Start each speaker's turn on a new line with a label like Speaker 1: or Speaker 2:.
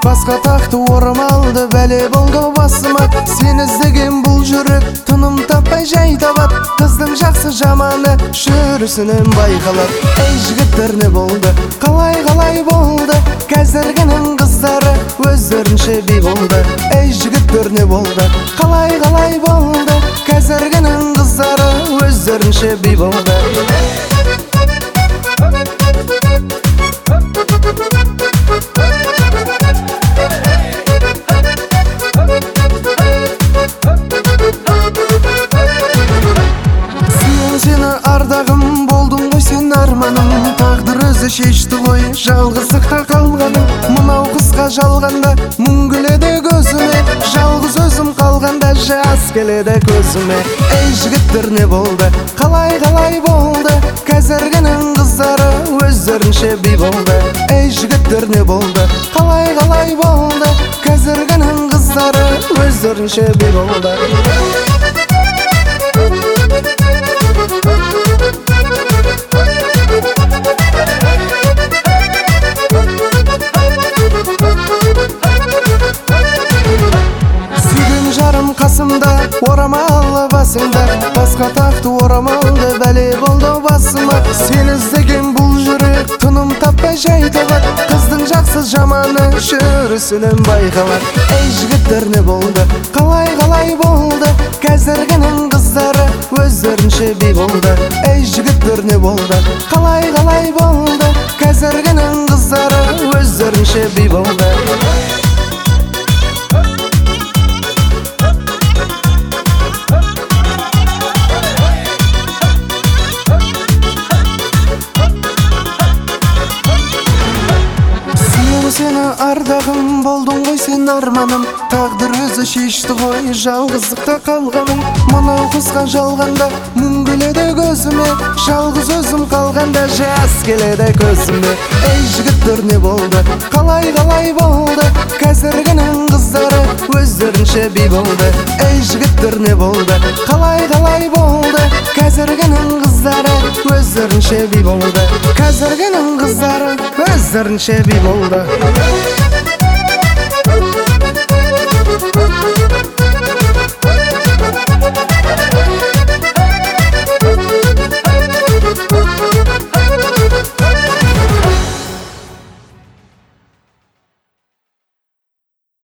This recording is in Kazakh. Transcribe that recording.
Speaker 1: Басқа тақты орамалды бәле болды басыма. Сен іздеген бұл жүрек тыным таппай жай табат. Қыздың жақсы жаманы жүрісінен байқалат. Ей жігіттер не болды, қалай болды? Қазіргінің қыздары өздерінше би болды. Ей жігіттер не болды, қалай болды? Қазіргінің қыздары өздерінше би болды. Сені ардағым болдың ғой, сен арманым. Тағдыр өзі шешті ғой жалғыздықта қалғаным. Мынау қысқа жалғанда мұң күледі көзіме, жалғыз өзім қалғанда жас келеді көзіме. Ей жігіттер не болды, қалай болды? Қазіргінің қыздары өздерінше би болды. Ей жігіттер не болды, қалай болды? Қазіргінің қыздары өздерінше би болды. Қасымда орамалы басымда, басқа тақты орамалды бәле болды басыма. Сен іздеген бұл жүрек тыным таппай жай табат. Қыздың жақсы жаманы жүрісінен байқалат. Ей жігіттер не болды, қалай болды? Қазіргінің қыздары өздерінше би болды. Ей жігіттер не болды, қалай болды? Қазіргінің қыздары өздерінше би болды. Сені ардағым болдың ғой, сен арманым. Тағдыр өзі шешті ғой жалғыздықта қалғаным. Мынау қысқа жалғанда мұң күледі көзіме, жалғыз өзім қалғанда жас келеді көзіме. Ей жігіттер не болды, қалай болды? Қазіргінің қыздары өздерінше би болды. Ей жігіттер не болды, қалай болды? Қазіргінің қыздары өздерінше би болды. Қазіргінің қыздары өздерінше би болды.